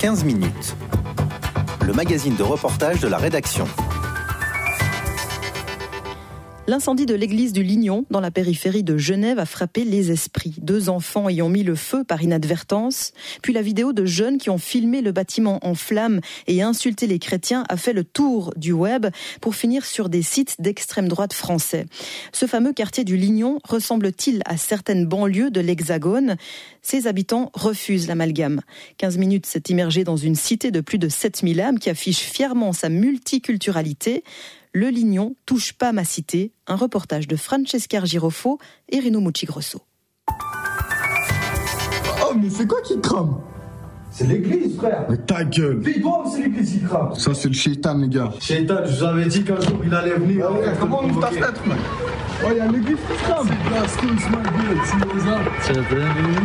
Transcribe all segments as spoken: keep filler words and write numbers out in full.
quinze minutes. Le magazine de reportage de la rédaction. L'incendie de l'église du Lignon, dans la périphérie de Genève, a frappé les esprits. Deux enfants y ont mis le feu par inadvertance. Puis la vidéo de jeunes qui ont filmé le bâtiment en flammes et insulté les chrétiens a fait le tour du web pour finir sur des sites d'extrême droite français. Ce fameux quartier du Lignon ressemble-t-il à certaines banlieues de l'Hexagone ? Ses habitants refusent l'amalgame. quinze minutes s'est immergé dans une cité de plus de sept mille âmes qui affiche fièrement sa multiculturalité. Le Lignon touche pas ma cité. Un reportage de Francesca Girofo et Rino Mucci-Grosso. Oh, mais c'est quoi qui crame ? C'est l'église, frère. Mais ta gueule. Dis-toi, c'est l'église qui crame. Ça, c'est le shaitan, les gars. Shaitan, je vous avais dit qu'un jour il allait venir. Oh, ouais, comment on ouvre ta fenêtre, mec ? Oh, il y a l'église qui crame. C'est de la scouse, ma gueule. C'est les arbres. C'est la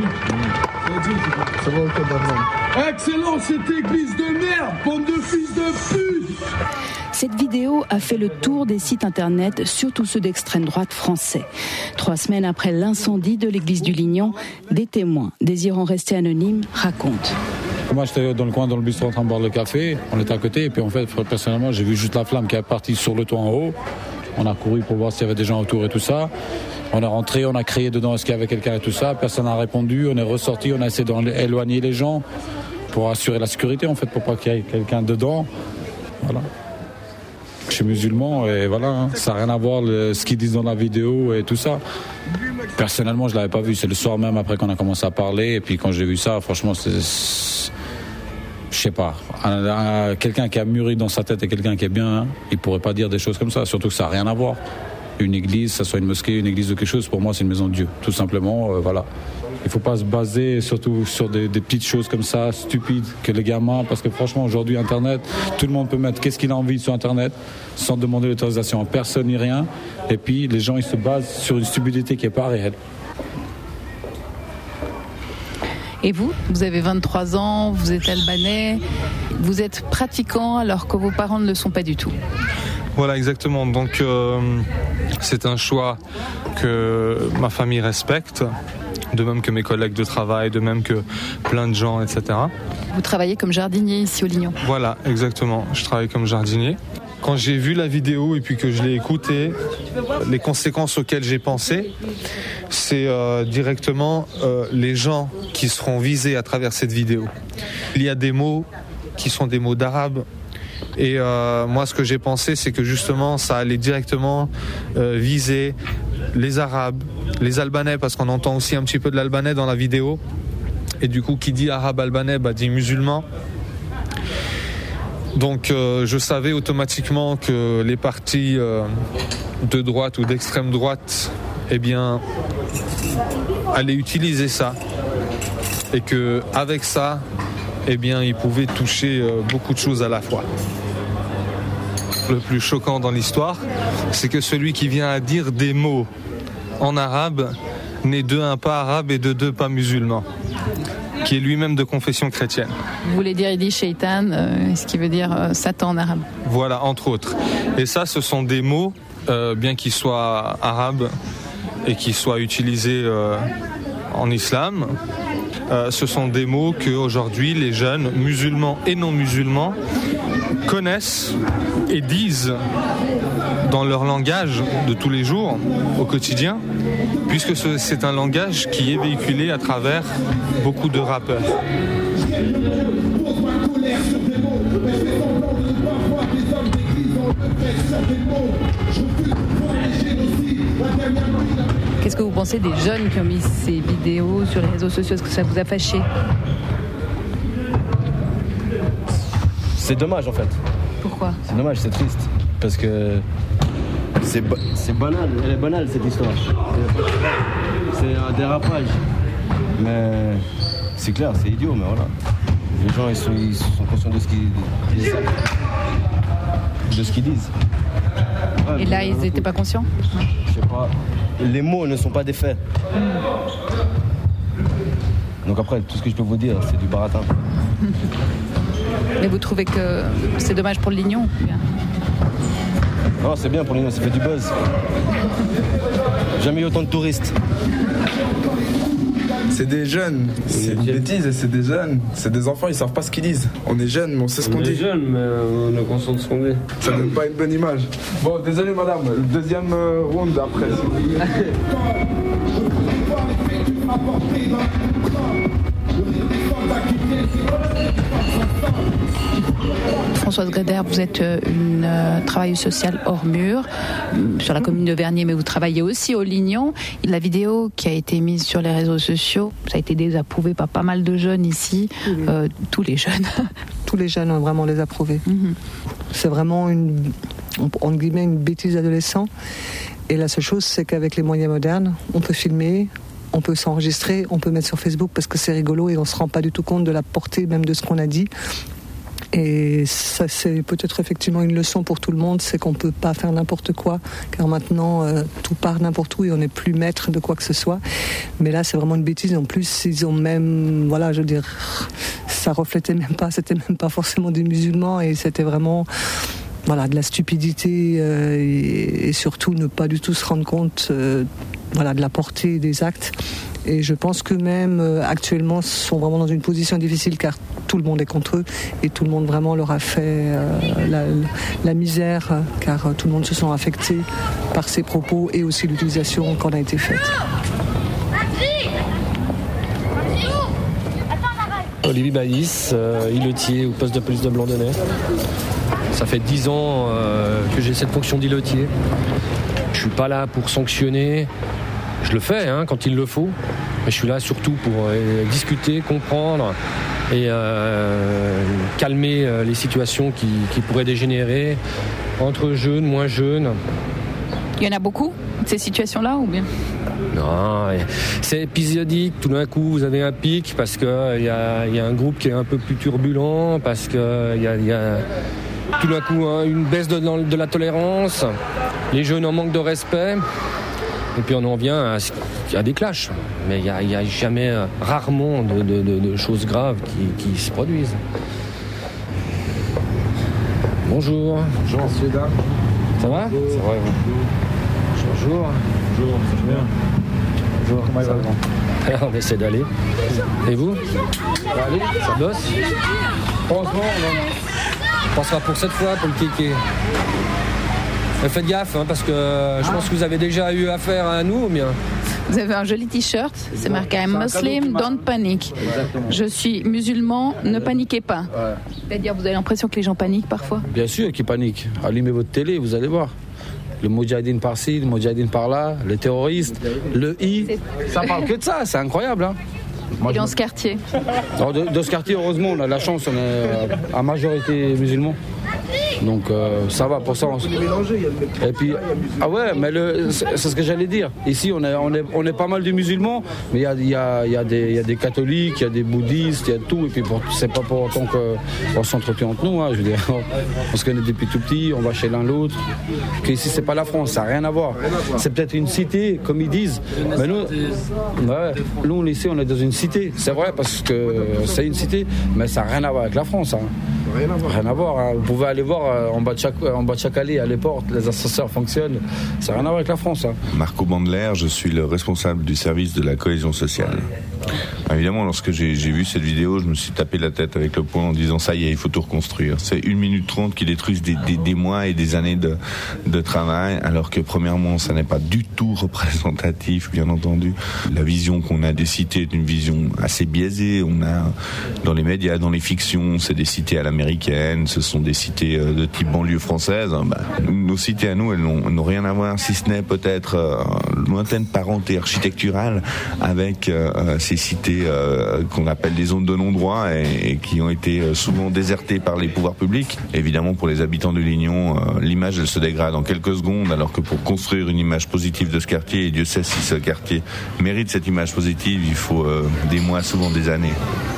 Ça va, ok, d'accord. Excellent, cette église de merde, bande de fils de pute. Cette vidéo a fait le tour des sites internet, surtout ceux d'extrême droite français. Trois semaines après l'incendie de l'église du Lignon, des témoins, désirant rester anonymes, racontent. Moi, j'étais dans le coin, dans le bistrot, en train de boire le café. On était à côté. Et puis, en fait, personnellement, j'ai vu juste la flamme qui est partie sur le toit en haut. On a couru pour voir s'il y avait des gens autour et tout ça. On est rentré, on a crié dedans, est-ce qu'il y avait quelqu'un et tout ça. Personne n'a répondu. On est ressorti, on a essayé d'éloigner les gens pour assurer la sécurité, en fait, pour pas qu'il y ait quelqu'un dedans. Voilà. Je suis musulman et voilà, hein, ça n'a rien à voir le, ce qu'ils disent dans la vidéo et tout ça. Personnellement, je ne l'avais pas vu. C'est le soir même après qu'on a commencé à parler. Et puis quand j'ai vu ça, franchement, c'est... c'est je sais pas. Un, un, quelqu'un qui a mûri dans sa tête et quelqu'un qui est bien, hein, il ne pourrait pas dire des choses comme ça. Surtout que ça n'a rien à voir. Une église, ça soit une mosquée, une église de quelque chose, pour moi, c'est une maison de Dieu. Tout simplement, euh, voilà. Il ne faut pas se baser surtout sur des, des petites choses comme ça, stupides, que les gamins, parce que franchement, aujourd'hui, Internet, tout le monde peut mettre qu'est-ce qu'il a envie sur Internet, sans demander l'autorisation à personne ni rien. Et puis, les gens, ils se basent sur une stupidité qui n'est pas réelle. Et vous, vous avez vingt-trois ans, vous êtes albanais, vous êtes pratiquant alors que vos parents ne le sont pas du tout. Voilà, exactement. Donc, euh, c'est un choix que ma famille respecte. De même que mes collègues de travail, de même que plein de gens, et cetera. Vous travaillez comme jardinier ici au Lignon ? Voilà, exactement. Je travaille comme jardinier. Quand j'ai vu la vidéo et puis que je l'ai écoutée, les conséquences auxquelles j'ai pensé, c'est euh, directement euh, les gens qui seront visés à travers cette vidéo. Il y a des mots qui sont des mots d'arabe. Et euh, moi, ce que j'ai pensé, c'est que justement, ça allait directement euh, viser les Arabes, les Albanais, parce qu'on entend aussi un petit peu de l'albanais dans la vidéo. Et du coup, qui dit arabe albanais, bah, dit musulman. Donc, euh, je savais automatiquement que les partis euh, de droite ou d'extrême droite, eh bien, allaient utiliser ça. Et que avec ça, eh bien, ils pouvaient toucher euh, beaucoup de choses à la fois. Le plus choquant dans l'histoire, c'est que celui qui vient à dire des mots en arabe n'est de un pas arabe et de deux pas musulman, qui est lui-même de confession chrétienne. Vous voulez dire, il dit shaitan, euh, ce qui veut dire euh, Satan en arabe. Voilà, entre autres. Et ça, ce sont des mots, euh, bien qu'ils soient arabes et qu'ils soient utilisés euh, en islam, euh, ce sont des mots qu'aujourd'hui les jeunes musulmans et non musulmans connaissent et disent dans leur langage de tous les jours, au quotidien, puisque c'est un langage qui est véhiculé à travers beaucoup de rappeurs. Qu'est-ce que vous pensez des jeunes qui ont mis ces vidéos sur les réseaux sociaux ? Est-ce que ça vous a fâché ? C'est dommage en fait. Pourquoi ? C'est dommage, c'est triste. Parce que c'est, ba- c'est banal, elle est banale cette histoire. C'est un dérapage. Mais c'est clair, c'est idiot, mais voilà. Les gens ils sont, ils sont conscients de ce qu'ils disent. De ce qu'ils disent. Ouais, et là, ils n'étaient pas conscients ? Je sais pas. Les mots ne sont pas des faits. Donc après, tout ce que je peux vous dire, c'est du baratin. Mais vous trouvez que c'est dommage pour le Lignon ? Non, c'est bien pour le Lignon, ça fait du buzz. Jamais eu autant de touristes. C'est des jeunes, c'est une bêtise, c'est des jeunes, c'est des enfants, ils savent pas ce qu'ils disent. On est jeunes, mais on sait ce qu'on dit. On est jeunes, mais on est conscient de ce qu'on dit. Ça donne pas une bonne image. Bon, désolé madame, le deuxième euh, round après. Françoise Gréder, vous êtes une euh, travailleuse sociale hors mur sur la commune de Vernier, mais vous travaillez aussi au Lignon. La vidéo qui a été mise sur les réseaux sociaux, ça a été désapprouvé par pas mal de jeunes ici, oui. euh, tous les jeunes. Tous les jeunes ont vraiment les approuvés. Mm-hmm. C'est vraiment une, entre guillemets, une bêtise d'adolescent. Et la seule chose, c'est qu'avec les moyens modernes, on peut filmer, on peut s'enregistrer, on peut mettre sur Facebook parce que c'est rigolo et on ne se rend pas du tout compte de la portée même de ce qu'on a dit. Et ça, c'est peut-être effectivement une leçon pour tout le monde, c'est qu'on ne peut pas faire n'importe quoi, car maintenant euh, tout part n'importe où et on n'est plus maître de quoi que ce soit. Mais là, c'est vraiment une bêtise. En plus, ils ont même, voilà, je veux dire, ça reflétait même pas, c'était même pas forcément des musulmans et c'était vraiment, voilà, de la stupidité euh, et, et surtout ne pas du tout se rendre compte, euh, voilà, de la portée des actes. Et je pense que même euh, actuellement sont vraiment dans une position difficile car tout le monde est contre eux et tout le monde vraiment leur a fait euh, la, la misère car euh, tout le monde se sent affecté par ces propos et aussi l'utilisation qu'on a été faite. Olivier Baïs, euh, îlotier au poste de police de Blandonnay. Ça fait dix ans euh, que j'ai cette fonction d'îlotier. Je suis pas là pour sanctionner. Je le fais hein, quand il le faut, mais je suis là surtout pour euh, discuter, comprendre et euh, calmer euh, les situations qui, qui pourraient dégénérer entre jeunes, moins jeunes. Il y en a beaucoup, ces situations-là ou bien ? Non, c'est épisodique. Tout d'un coup, vous avez un pic parce qu'il y a, y a un groupe qui est un peu plus turbulent, parce qu'il y a, y a tout d'un coup hein, une baisse de, de la tolérance, les jeunes en manque de respect. Et puis on en vient à, à des clashs. Mais il n'y a, y a jamais, euh, rarement de, de, de, de choses graves qui, qui se produisent. Bonjour. Bonjour, monsieur Dame. Ça va ? Bonjour. Ça va, Bonjour. Bonjour. Bonjour. Bonjour. Comment ça va ? On essaie d'aller. Et vous ? Ça va aller ? Ça bosse ? Franchement, on pensera pour cette fois pour le kéké. Mais faites gaffe, hein, parce que euh, je pense que vous avez déjà eu affaire à nous ou bien ? Vous avez un joli t-shirt, c'est marqué I'm Muslim, don't panic. Exactement. Je suis musulman, ne paniquez pas. Ouais. C'est-à-dire, vous avez l'impression que les gens paniquent parfois ? Bien sûr qu'ils paniquent. Allumez votre télé, vous allez voir. Le Moudjahidine par-ci, le Moudjahidine par-là, les terroristes, le I, ça parle que de ça, c'est incroyable. Hein. Moi, et dans je... ce quartier Alors, de, de ce quartier, heureusement, on a la chance, on est à majorité musulmans. Donc euh, ça va pour ça. On... Et puis ah ouais, mais le, c'est, c'est ce que j'allais dire. Ici on est on est on est pas mal de musulmans, mais il y a il y a il y a des il y a des catholiques, il y a des bouddhistes, il y a tout. Et puis pour, c'est pas pour autant qu'on s'entretient entre nous. Hein, je veux dire, on se connaît depuis tout petit, on va chez l'un l'autre. Que ici c'est pas la France, ça n'a rien à voir. C'est peut-être une cité comme ils disent, mais nous, ouais, nous ici on est dans une cité. C'est vrai parce que c'est une cité, mais ça n'a rien à voir avec la France. Hein. Rien à voir. Rien à voir hein. Vous pouvez aller voir euh, en bas de chaque en bas de chaque allée à les portes, les ascenseurs fonctionnent. Ça n'a rien à voir avec la France. Hein. Marco Bandler, je suis le responsable du service de la cohésion sociale. Évidemment, lorsque j'ai, j'ai vu cette vidéo, je me suis tapé la tête avec le poing en disant ça y est, il faut tout reconstruire. C'est une minute trente qui détruisent des, des, des mois et des années de, de travail, alors que premièrement, ça n'est pas du tout représentatif, bien entendu. La vision qu'on a des cités est une vision assez biaisée. On a dans les médias, dans les fictions, c'est des cités à l'américaine, ce sont des cités de type banlieue française. Bah, nos cités à nous, elles n'ont, elles n'ont rien à voir, si ce n'est peut-être euh, lointaine parenté architecturale avec euh, ces cités euh, qu'on appelle des zones de non-droit et, et qui ont été souvent désertées par les pouvoirs publics. Évidemment, pour les habitants de Lignon, euh, l'image, elle se dégrade en quelques secondes, alors que pour construire une image positive de ce quartier, et Dieu sait si ce quartier mérite cette image positive, il faut euh, des mois, souvent des années.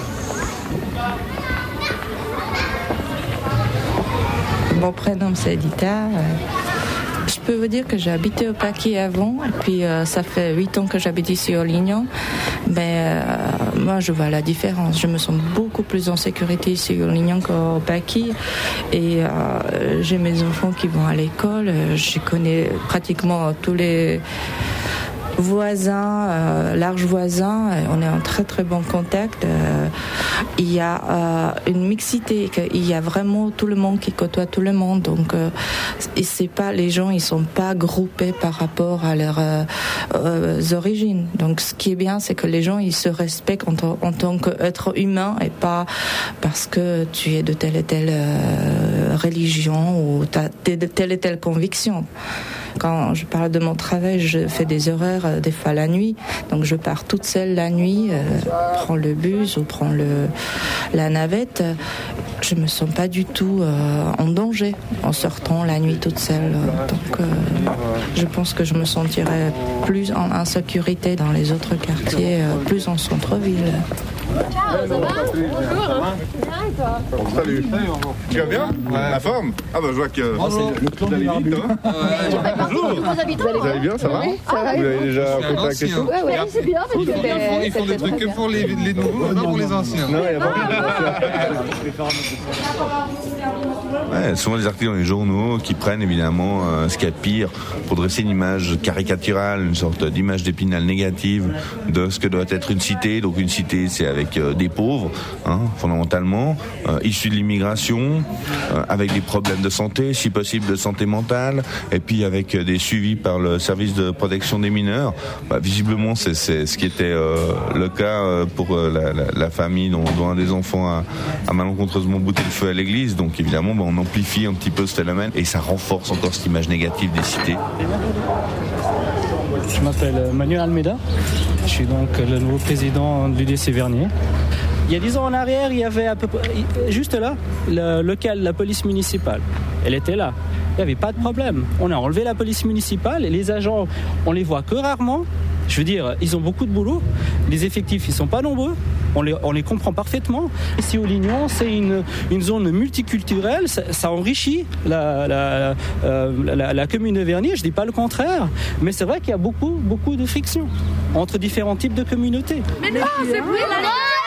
Mon prénom c'est Edita. Je peux vous dire que j'ai habité au Paquis avant, et puis euh, ça fait huit ans que j'habite ici au Lignon. Mais euh, moi, je vois la différence. Je me sens beaucoup plus en sécurité ici au Lignon qu'au Paquis. Et euh, j'ai mes enfants qui vont à l'école. Je connais pratiquement tous les... voisins, euh, larges voisins, on est en très très bon contact. Euh, il y a euh, une mixité, il y a vraiment tout le monde qui côtoie tout le monde. Donc, euh, et c'est pas, les gens, ils sont pas groupés par rapport à leurs euh, euh, origines. Donc, ce qui est bien, c'est que les gens, ils se respectent en, t- en tant qu'être humain et pas parce que tu es de telle et telle euh, religion ou tu as de telle et telle conviction. Quand je parle de mon travail, je fais des horaires euh, des fois la nuit. Donc je pars toute seule la nuit, euh, prends le bus ou prends le, la navette. Je me sens pas du tout euh, en danger en sortant la nuit toute seule. Donc euh, je pense que je me sentirais plus en insécurité dans les autres quartiers, euh, plus en centre-ville. Ciao, ça va? Bonjour. Salut. Tu vas bien? Ouais. La forme? Ah bah je vois que Bonjour. vous allez vite, hein? Ouais. Bonjour. Vous allez bien, ça va? Oui, ça va. Vous avez déjà contact et tout? Ouais, ouais, c'est bien. Ils font, ils font des trucs que pour les, les nouveaux, non pour les anciens. Non, il y a pas Ouais, souvent des articles dans les journaux qui prennent évidemment euh, ce qu'il y a de pire pour dresser une image caricaturale, une sorte d'image d'épinal négative de ce que doit être une cité. Donc une cité, c'est avec euh, des pauvres, hein, fondamentalement, euh, issus de l'immigration, euh, avec des problèmes de santé, si possible de santé mentale, et puis avec euh, des suivis par le service de protection des mineurs. Bah, visiblement, c'est, c'est ce qui était euh, le cas euh, pour euh, la, la, la famille dont, dont un des enfants a, a malencontreusement bouté le feu à l'église. Donc évidemment, bah, on amplifie un petit peu ce phénomène et ça renforce encore cette image négative des cités. Je m'appelle Manuel Almeida, je suis donc le nouveau président de l'U D C Vernier. Il y a dix ans en arrière, il y avait à peu près, juste là, le local, la police municipale. Elle était là. Il n'y avait pas de problème. On a enlevé la police municipale et les agents, on les voit que rarement. Je veux dire, ils ont beaucoup de boulot. Les effectifs, ils ne sont pas nombreux. On les, on les comprend parfaitement. Ici au Lignon, c'est une, une zone multiculturelle. Ça, ça enrichit la, la, euh, la, la commune de Vernier. Je ne dis pas le contraire. Mais c'est vrai qu'il y a beaucoup, beaucoup de friction entre différents types de communautés. Mais non, c'est plus la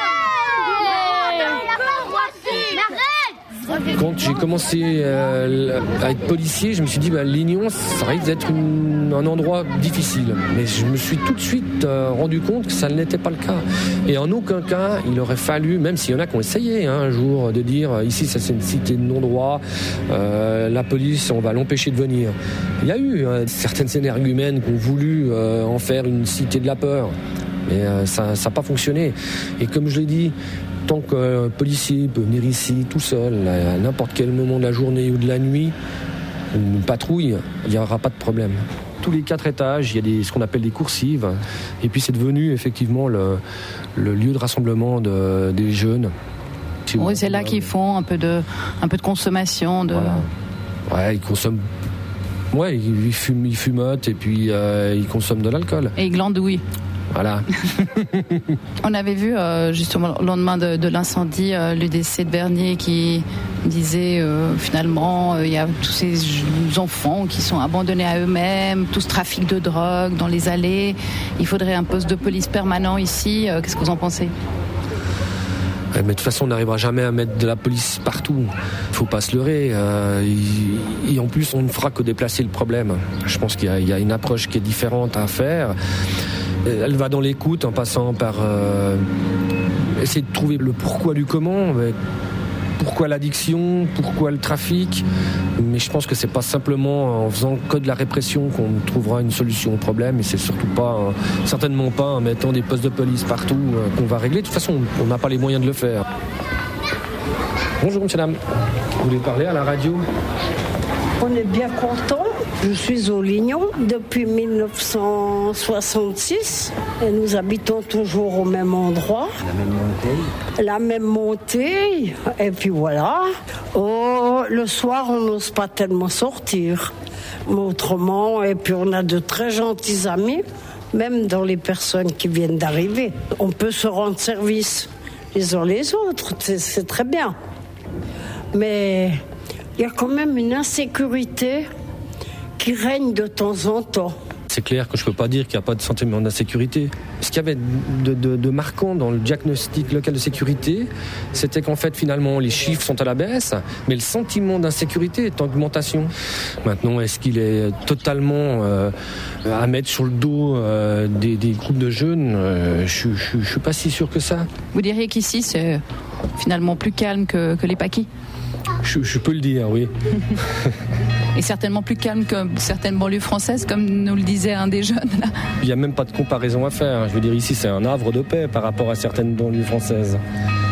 Quand j'ai commencé euh, à être policier, je me suis dit bah, Lignon, ça risque d'être une, un endroit difficile. Mais je me suis tout de suite euh, rendu compte que ça n'était pas le cas. Et en aucun cas, il aurait fallu, même s'il y en a qui ont essayé hein, un jour de dire ici, ça c'est une cité de non-droit, euh, la police, on va l'empêcher de venir. Il y a eu euh, certaines énergumènes qui ont voulu euh, en faire une cité de la peur. Mais euh, ça n'a pas fonctionné. Et comme je l'ai dit, tant qu'un policier peut venir ici tout seul, à n'importe quel moment de la journée ou de la nuit, une patrouille, il n'y aura pas de problème. Tous les quatre étages, il y a des, ce qu'on appelle des coursives. Et puis c'est devenu effectivement le, le lieu de rassemblement de, des jeunes. Oui, c'est là qu'ils font un peu de, un peu de consommation. De... Voilà. Ouais, ils consomment. Ouais, ils fument, ils fumotent et puis euh, ils consomment de l'alcool. Et ils glandouillent. Voilà. On avait vu euh, justement le lendemain de, de l'incendie euh, l'U D C de Vernier qui disait euh, finalement il euh, y a tous ces enfants qui sont abandonnés à eux-mêmes, tout ce trafic de drogue dans les allées. Il faudrait un poste de police permanent ici. Euh, qu'est-ce que vous en pensez ? Mais de toute façon, on n'arrivera jamais à mettre de la police partout. Il ne faut pas se leurrer. Euh, et en plus, on ne fera que déplacer le problème. Je pense qu'il y a, il y a une approche qui est différente à faire. Elle va dans l'écoute en passant par euh, essayer de trouver le pourquoi du comment. Pourquoi l'addiction, pourquoi le trafic. Mais je pense que c'est pas simplement en faisant que de la répression qu'on trouvera une solution au problème, et c'est surtout pas, euh, certainement pas en mettant des postes de police partout euh, qu'on va régler. De toute façon, on n'a pas les moyens de le faire. Bonjour, monsieur, dame. Vous voulez parler à la radio ? On est bien content. Je suis au Lignon depuis dix-neuf cent soixante-six et nous habitons toujours au même endroit. La même montée. La même montée. Et puis voilà. Oh, le soir, on n'ose pas tellement sortir. Mais autrement, et puis on a de très gentils amis, même dans les personnes qui viennent d'arriver. On peut se rendre service les uns les autres, c'est, c'est très bien. Mais il y a quand même une insécurité qui règne de temps en temps. c'est clair que je ne peux pas dire qu'il n'y a pas de sentiment d'insécurité. Ce qu'il y avait de, de, de marquant dans le diagnostic local de sécurité, c'était qu'en fait, finalement, les chiffres sont à la baisse, mais le sentiment d'insécurité est en augmentation. Maintenant, est-ce qu'il est totalement euh, à mettre sur le dos euh, des, des groupes de jeunes ? euh, Je ne suis pas si sûr que ça. Vous diriez qu'ici, c'est finalement plus calme que, que les paquis ? Je, je peux le dire, oui. Et certainement plus calme que certaines banlieues françaises, comme nous le disait un des jeunes. Là. Il n'y a même pas de comparaison à faire. Je veux dire, ici, c'est un havre de paix par rapport à certaines banlieues françaises.